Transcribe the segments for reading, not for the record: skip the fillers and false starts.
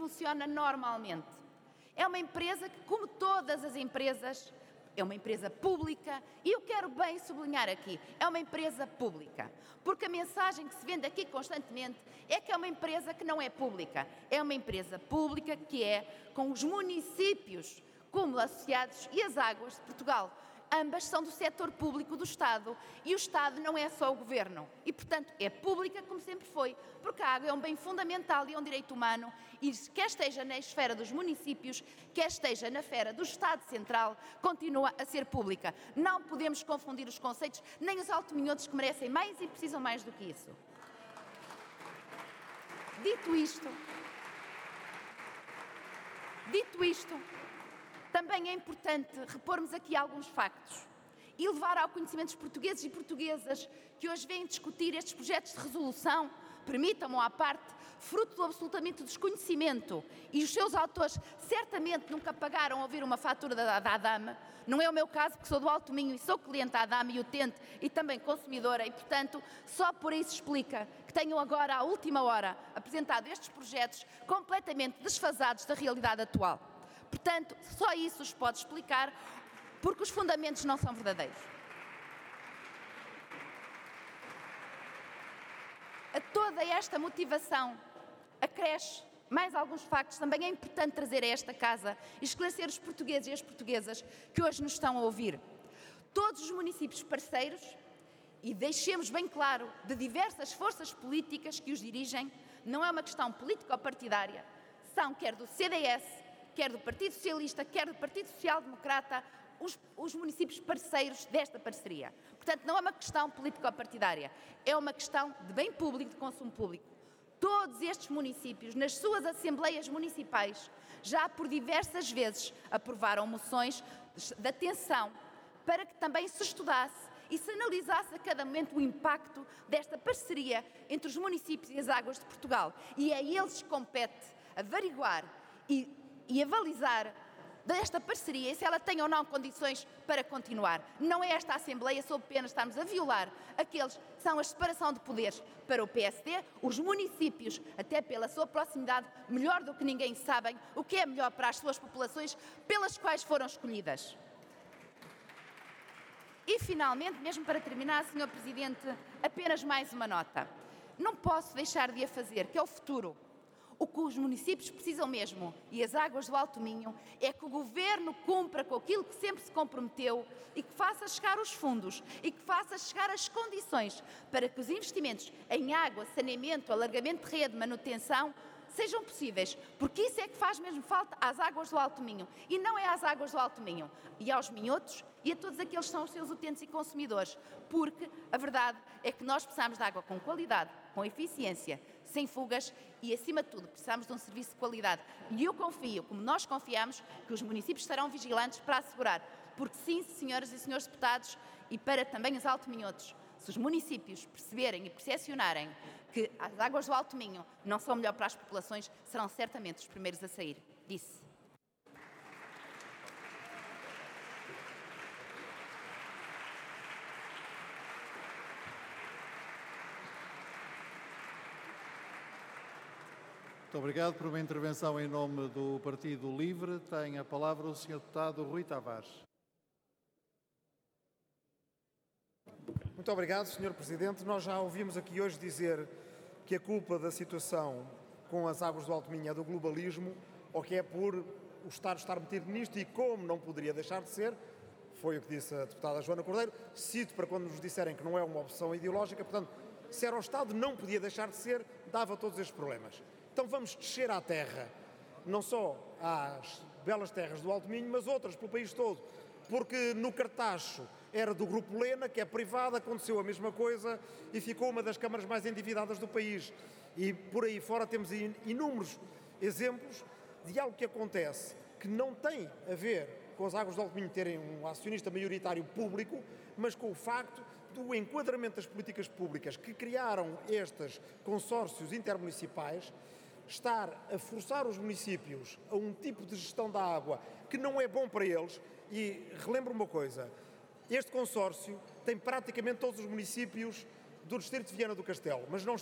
funciona normalmente. É uma empresa que, como todas as empresas, é uma empresa pública e eu quero bem sublinhar aqui, é uma empresa pública, porque a mensagem que se vende aqui constantemente é que é uma empresa que não é pública, é uma empresa pública que é com os municípios como associados e as Águas de Portugal. Ambas são do setor público do Estado e o Estado não é só o Governo e, portanto, é pública como sempre foi, porque a água é um bem fundamental e é um direito humano e quer esteja na esfera dos municípios, quer esteja na esfera do Estado Central, continua a ser pública. Não podemos confundir os conceitos, nem os altominhotos que merecem mais e precisam mais do que isso. Dito isto, também é importante repormos aqui alguns factos e levar ao conhecimento dos portugueses e portuguesas que hoje vêm discutir estes projetos de resolução, permitam-me à parte, fruto do absolutamente desconhecimento e os seus autores certamente nunca pagaram a ouvir uma fatura da ADAME. Não é o meu caso, porque sou do Alto Minho e sou cliente da ADAME e utente e também consumidora e, portanto, só por isso explica que tenham agora, à última hora, apresentado estes projetos completamente desfasados da realidade atual. Portanto, só isso os pode explicar, porque os fundamentos não são verdadeiros. A toda esta motivação acresce mais alguns factos. Também é importante trazer a esta casa e esclarecer os portugueses e as portuguesas que hoje nos estão a ouvir. Todos os municípios parceiros, e deixemos bem claro, de diversas forças políticas que os dirigem, não é uma questão político-partidária, são quer do CDS, quer do Partido Socialista, quer do Partido Social Democrata, os municípios parceiros desta parceria. Portanto, não é uma questão político-partidária, é uma questão de bem público, de consumo público. Todos estes municípios, nas suas assembleias municipais, já por diversas vezes aprovaram moções de atenção para que também se estudasse e se analisasse a cada momento o impacto desta parceria entre os municípios e as Águas de Portugal. E a eles compete averiguar e avalizar desta parceria e se ela tem ou não condições para continuar. Não é esta Assembleia, sob pena de estarmos a violar aqueles que são a separação de poderes para o PSD, os municípios, até pela sua proximidade, melhor do que ninguém sabem o que é melhor para as suas populações pelas quais foram escolhidas. E, finalmente, mesmo para terminar, Sr. Presidente, apenas mais uma nota. Não posso deixar de a fazer, que é o futuro. O que os municípios precisam mesmo, e as Águas do Alto Minho, é que o Governo cumpra com aquilo que sempre se comprometeu e que faça chegar os fundos e que faça chegar as condições para que os investimentos em água, saneamento, alargamento de rede, manutenção, sejam possíveis, porque isso é que faz mesmo falta às Águas do Alto Minho, e não é às Águas do Alto Minho, e aos minhotos e a todos aqueles que são os seus utentes e consumidores, porque a verdade é que nós precisamos de água com qualidade, com eficiência, sem fugas e, acima de tudo, precisamos de um serviço de qualidade. E eu confio, como nós confiamos, que os municípios estarão vigilantes para assegurar, porque sim, senhoras e senhores deputados, e para também os altominhotos, se os municípios perceberem e percepcionarem que as Águas do Alto Minho não são melhor para as populações, serão certamente os primeiros a sair. Disse. Muito obrigado por uma intervenção em nome do Partido Livre. Tem a palavra o Sr. Deputado Rui Tavares. Muito obrigado, Sr. Presidente. Nós já ouvimos aqui hoje dizer que a culpa da situação com as Águas do Alto Minho é do globalismo, ou que é por o Estado estar metido nisto e como não poderia deixar de ser, foi o que disse a deputada Joana Cordeiro, cito para quando nos disserem que não é uma opção ideológica, portanto, se era o Estado não podia deixar de ser, dava todos estes problemas. Então vamos descer à terra, não só às belas terras do Alto Minho, mas outras pelo país todo, porque no Cartacho era do Grupo Lena, que é privado, aconteceu a mesma coisa e ficou uma das câmaras mais endividadas do país. E por aí fora temos inúmeros exemplos de algo que acontece que não tem a ver com as Águas do Alto Minho terem um acionista maioritário público, mas com o facto do enquadramento das políticas públicas que criaram estes consórcios intermunicipais estar a forçar os municípios a um tipo de gestão da água que não é bom para eles. E relembro uma coisa, este consórcio tem praticamente todos os municípios do distrito de Viana do Castelo, mas não estão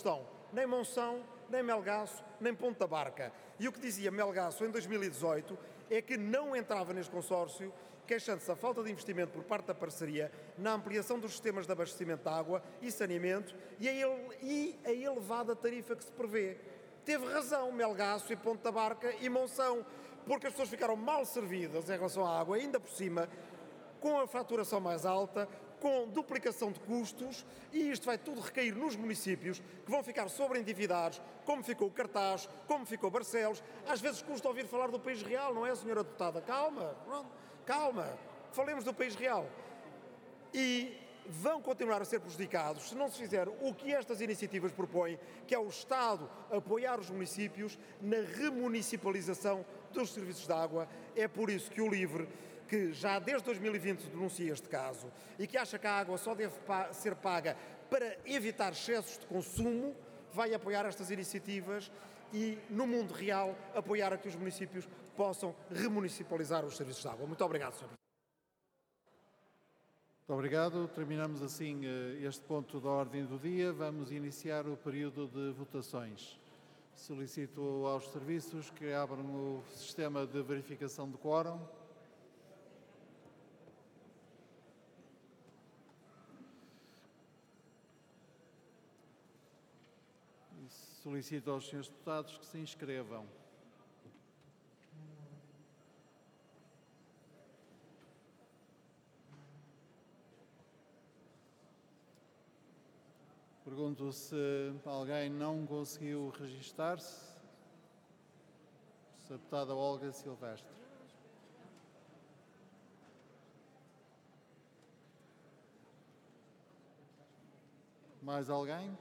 nem Monção, nem Melgaço, nem Ponta Barca. E o que dizia Melgaço em 2018 é que não entrava neste consórcio, queixando-se da falta de investimento por parte da parceria na ampliação dos sistemas de abastecimento de água e saneamento e a elevada tarifa que se prevê. Teve razão Melgaço e Ponta Barca e Monção, porque as pessoas ficaram mal servidas em relação à água, ainda por cima, com a faturação mais alta, com duplicação de custos, e isto vai tudo recair nos municípios, que vão ficar sobreendividados, como ficou o Cartaz, como ficou Barcelos. Às vezes custa ouvir falar do País Real, não é, senhora deputada? Calma, calma, falemos do País Real. E vão continuar a ser prejudicados se não se fizer o que estas iniciativas propõem, que é o Estado apoiar os municípios na remunicipalização dos serviços de água. É por isso que o LIVRE, que já desde 2020 denuncia este caso e que acha que a água só deve ser paga para evitar excessos de consumo, vai apoiar estas iniciativas e, no mundo real, apoiar a que os municípios possam remunicipalizar os serviços de água. Muito obrigado, Sr. Presidente. Muito obrigado. Terminamos assim este ponto da ordem do dia. Vamos iniciar o período de votações. Solicito aos serviços que abram o sistema de verificação de quórum. Solicito aos senhores deputados que se inscrevam. Pergunto se alguém não conseguiu registar-se. A deputada Olga Silvestre. Mais alguém?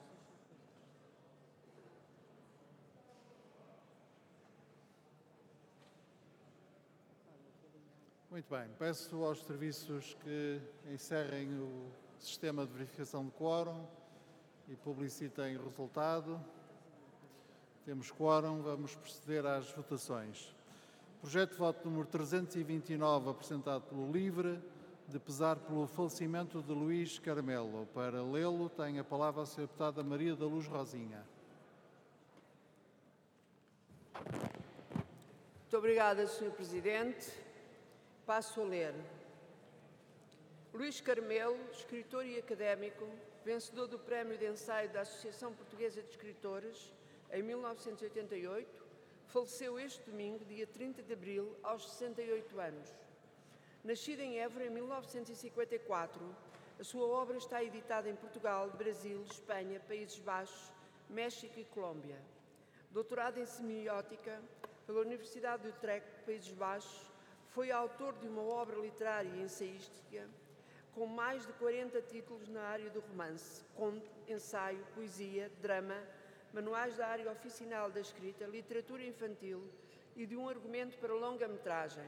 Muito bem. Peço aos serviços que encerrem o sistema de verificação de quórum e publicitem o resultado. Temos quórum, vamos proceder às votações. Projeto de voto número 329, apresentado pelo LIVRE, de pesar pelo falecimento de Luís Carmelo. Para lê-lo, tem a palavra a Sra. Deputada Maria da Luz Rosinha. Muito obrigada, Sr. Presidente. Passo a ler. Luís Carmelo, escritor e académico, vencedor do Prémio de Ensaio da Associação Portuguesa de Escritores, em 1988, faleceu este domingo, dia 30 de abril, aos 68 anos. Nascido em Évora em 1954, a sua obra está editada em Portugal, Brasil, Espanha, Países Baixos, México e Colômbia. Doutorado em Semiótica pela Universidade de Utrecht, Países Baixos, foi autor de uma obra literária e ensaística com mais de 40 títulos na área do romance, conto, ensaio, poesia, drama, manuais da área oficinal da escrita, literatura infantil e de um argumento para longa-metragem.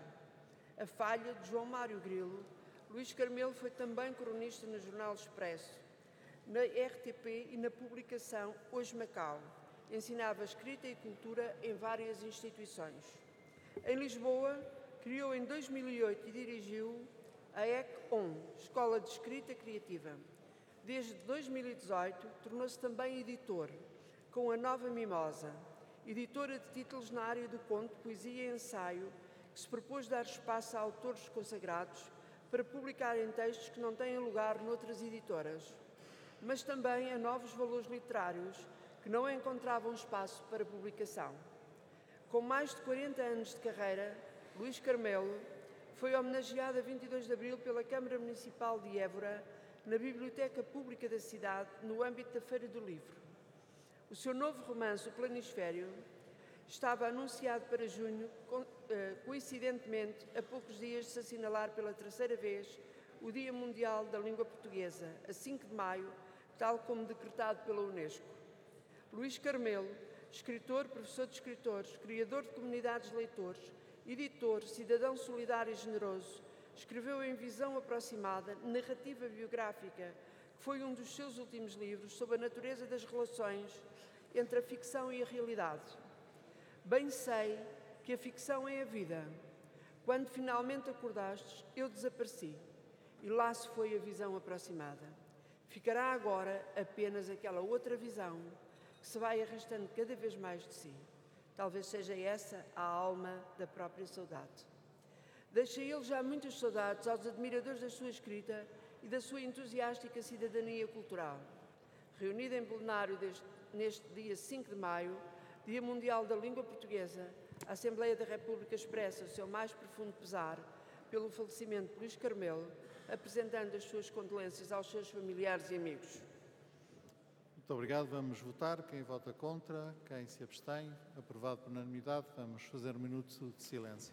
A Falha, de João Mário Grilo, Luís Carmelo foi também cronista no Jornal Expresso, na RTP e na publicação Hoje Macau. Ensinava escrita e cultura em várias instituições. Em Lisboa, criou em 2008 e dirigiu a EC-ON, Escola de Escrita Criativa. Desde 2018, tornou-se também editor, com a Nova Mimosa, editora de títulos na área do conto, poesia e ensaio, que se propôs dar espaço a autores consagrados para publicarem textos que não têm lugar noutras editoras, mas também a novos valores literários que não encontravam espaço para publicação. Com mais de 40 anos de carreira, Luís Carmelo foi homenageado a 22 de abril pela Câmara Municipal de Évora, na Biblioteca Pública da cidade, no âmbito da Feira do Livro. O seu novo romance, O Planisfério, estava anunciado para junho, coincidentemente, a poucos dias de se assinalar pela terceira vez o Dia Mundial da Língua Portuguesa, a 5 de maio, tal como decretado pela Unesco. Luís Carmelo, escritor, professor de escritores, criador de comunidades de leitores, editor, cidadão solidário e generoso, escreveu em Visão Aproximada, narrativa biográfica, que foi um dos seus últimos livros, sobre a natureza das relações entre a ficção e a realidade. Bem sei que a ficção é a vida. Quando finalmente acordastes, eu desapareci, e lá se foi a visão aproximada. Ficará agora apenas aquela outra visão, que se vai arrastando cada vez mais de si. Talvez seja essa a alma da própria saudade. Deixa ele já muitas saudades aos admiradores da sua escrita e da sua entusiástica cidadania cultural. Reunida em plenário neste dia 5 de maio, Dia Mundial da Língua Portuguesa, a Assembleia da República expressa o seu mais profundo pesar pelo falecimento de Luís Carmelo, apresentando as suas condolências aos seus familiares e amigos. Muito obrigado. Vamos votar. Quem vota contra, quem se abstém, aprovado por unanimidade. Vamos fazer um minuto de silêncio.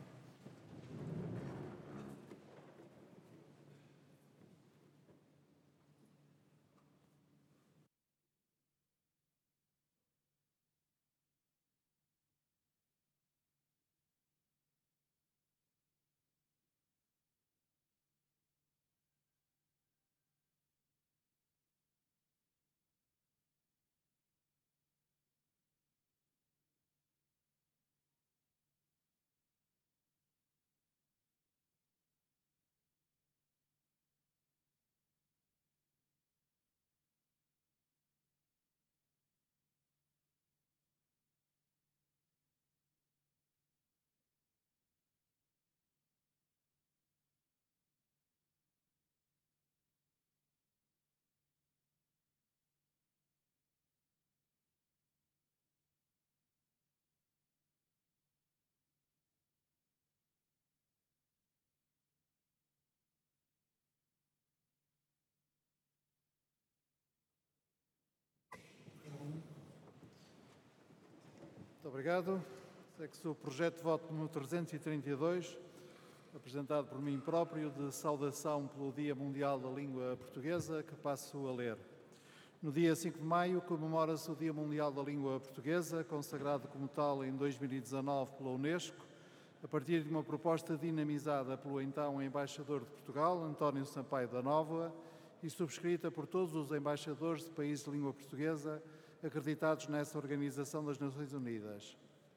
Muito obrigado. Segue-se o projeto de voto número 332, apresentado por mim próprio, de saudação pelo Dia Mundial da Língua Portuguesa, que passo a ler. No dia 5 de maio comemora-se o Dia Mundial da Língua Portuguesa, consagrado como tal em 2019 pela Unesco, a partir de uma proposta dinamizada pelo então embaixador de Portugal, António Sampaio da Nova, e subscrita por todos os embaixadores de países de língua portuguesa acreditados nessa Organização das Nações Unidas.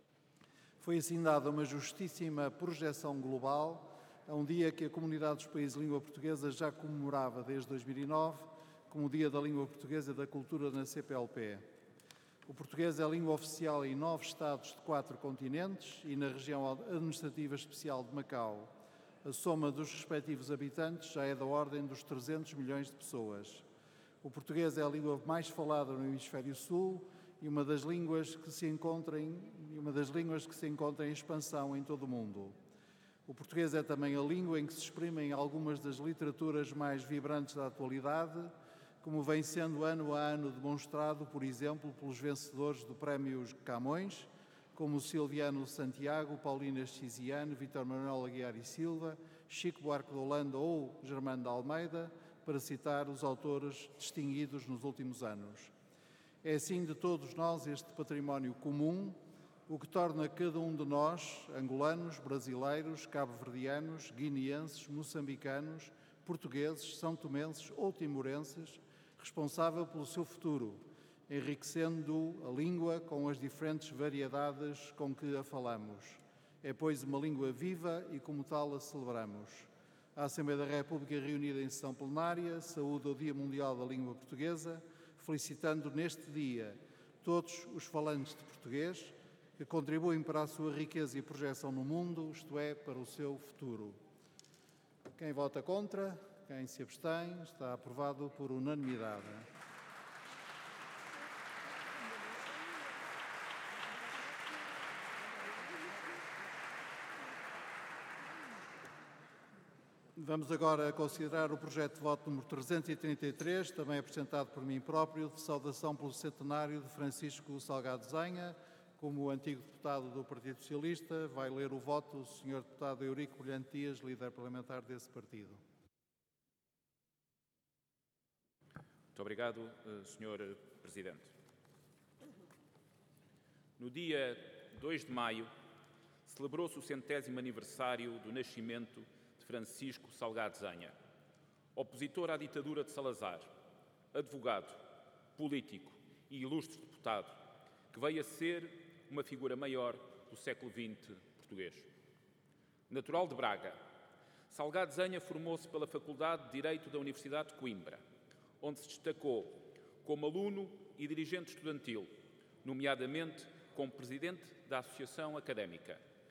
Foi assim dada uma justíssima projeção global a um dia que a comunidade dos países de língua portuguesa já comemorava desde 2009, como o Dia da Língua Portuguesa e da Cultura na CPLP. O português é a língua oficial em 9 estados de 4 continentes e na região administrativa especial de Macau. A soma dos respectivos habitantes já é da ordem dos 300 milhões de pessoas. O português é a língua mais falada no Hemisfério Sul e uma das línguas que se encontra em expansão em todo o mundo. O português é também a língua em que se exprimem algumas das literaturas mais vibrantes da atualidade, como vem sendo ano a ano demonstrado, por exemplo, pelos vencedores do Prémio Camões, como Silviano Santiago, Paulina Chiziane, Vítor Manuel Aguiar e Silva, Chico Buarque de Holanda ou Germano de Almeida, para citar os autores distinguidos nos últimos anos. É assim de todos nós este património comum, o que torna cada um de nós, angolanos, brasileiros, cabo-verdianos, guineenses, moçambicanos, portugueses, são-tomenses ou timorenses, responsável pelo seu futuro, enriquecendo a língua com as diferentes variedades com que a falamos. É, pois, uma língua viva e, como tal, a celebramos. A Assembleia da República, reunida em sessão plenária, saúda o Dia Mundial da Língua Portuguesa, felicitando neste dia todos os falantes de português que contribuem para a sua riqueza e projeção no mundo, isto é, para o seu futuro. Quem vota contra, quem se abstém, está aprovado por unanimidade. Vamos agora considerar o projeto de voto número 333, também apresentado por mim próprio, de saudação pelo centenário de Francisco Salgado Zenha. Como antigo deputado do Partido Socialista, vai ler o voto o Sr. Deputado Eurico Brilhante Dias, líder parlamentar desse partido. Muito obrigado, Sr. Presidente. No dia 2 de maio, celebrou-se o 100º aniversário do nascimento de Francisco Salgado Zenha, opositor à ditadura de Salazar, advogado, político e ilustre deputado, que veio a ser uma figura maior do século XX português. Natural de Braga, Salgado Zenha formou-se pela Faculdade de Direito da Universidade de Coimbra, onde se destacou como aluno e dirigente estudantil, nomeadamente como presidente da Associação Académica.